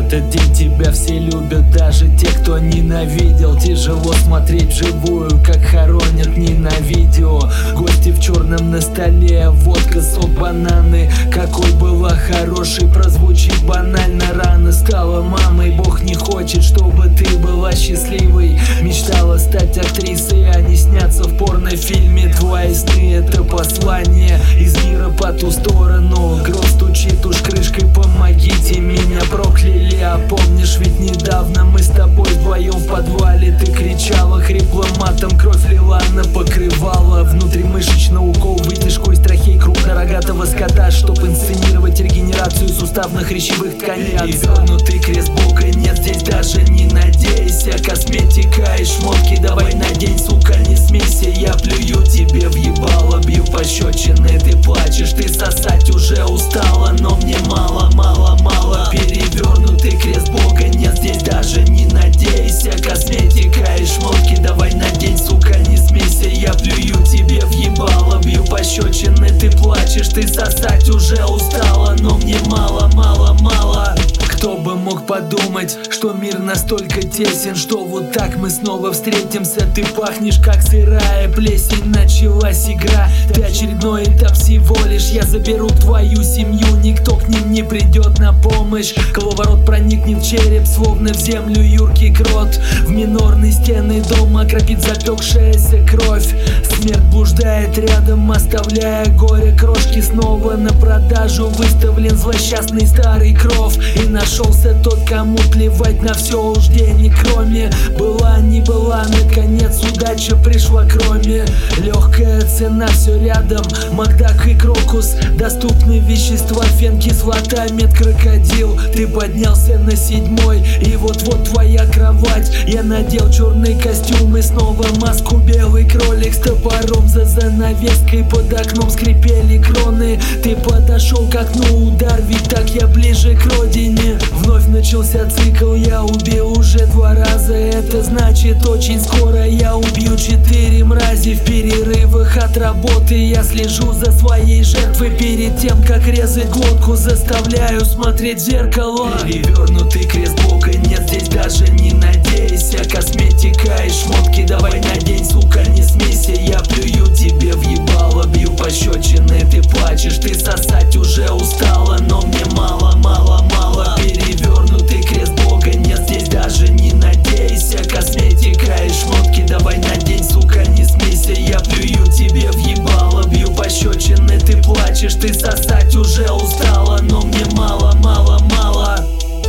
этот день тебя все любят, даже те, кто ненавидел. Тяжело смотреть вживую, как хоронят не на видео. Гости в черном на столе, водка, сок, бананы. Какой была хорошей, прозвучит банально. Рано стала мамой, Бог не хочет, чтобы ты была счастливой. Мечтала стать актрисой, а не сняться в порнофильме. Твои сны — это послание из мира по ту сторону. Гром стучит уж крышкой, помогите, меня прокляли. А помнишь, ведь недавно мы с тобой вдвоем в подвале. Ты кричала хриплым матом, кровь лила на покрывало. Внутримышечный укол, вытяжку из трахей крупнорогатого скота, чтоб инсценировать регенерацию суставных речевых тканей. Отвернутый крест Бога нет здесь, даже не надейся. Косметика и шмотки давай надень, сука, не смейся. Я плюю тебе в ебало, бью пощечины. Ты плачешь, ты сосать уже устала, но мне мало, мало, мало. Перевернутый крест Бога нет здесь, даже не надейся. Косметика и шмотки давай надень, сука, не смейся. Я плюю тебе в ебало, бью пощечины. Ты плачешь, ты сосать уже устала, но мне мало, мало, мало. Кто бы мог подумать, что мир настолько тесен, что вот так мы снова встретимся. Ты пахнешь как сырая плесень, началась игра. Ты очередной этап всего лишь, я заберу твою семью. Никто к ним не придет на помощь. Коловорот проникнет в череп, словно в землю юркий крот. В минорные стены дома окропит запекшаяся кровь. Смерть блуждает рядом, оставляя горе. Крошки снова на продажу, выставлен злосчастный старый кров. И нашелся тот, кому плевать на все уж день. Кроме была, не была, наконец удача пришла кроме. Легкая цена, все рядом, Макдак и Крокус. Доступны вещества, фен, кислота, медкрокодил. Ты поднялся на 7-й, и вот-вот твоя кровать. Я надел черный костюм и снова маску. Белый кролик с топором за занавеской, под окном скрипели кроны. Ты подошел к окну, удар, ведь так я ближе к родине. Вновь начался цикл, я убил уже 2 раза. Это значит, очень скоро я убью 4 мрази. В перерывах от работы я слежу за своей жертвой. Перед тем, как резать глотку, заставляю смотреть в зеркало. Перевернутый крест Бога нет здесь, даже не надейся. Косметика и шмотки давай надень, сука, не смейся. Я плюю тебе в ебало, бью пощечины. Ты плачешь, ты сосать уже устала, но мне мало, мало, мало. Перевернутый крест Бога нет здесь, даже не надейся. Косметика и шмотки давай надень, сука, не смейся. Я плюю тебе в ебало, бью пощечины. Ты плачешь, ты сосать уже устала, но мне мало, мало, мало.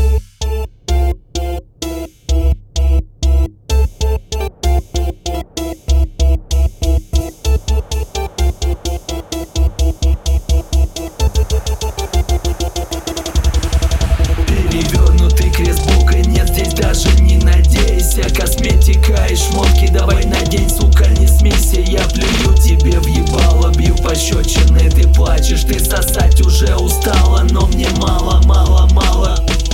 Перевернутый крест Бога нет здесь, даже не надейся. Косметика и шмотки давай надень, сука, не смейся. Я плюю тебе в ебало, бью пощечины. Ты плачешь, ты сосать уже устала, но мне мало, мало, мало.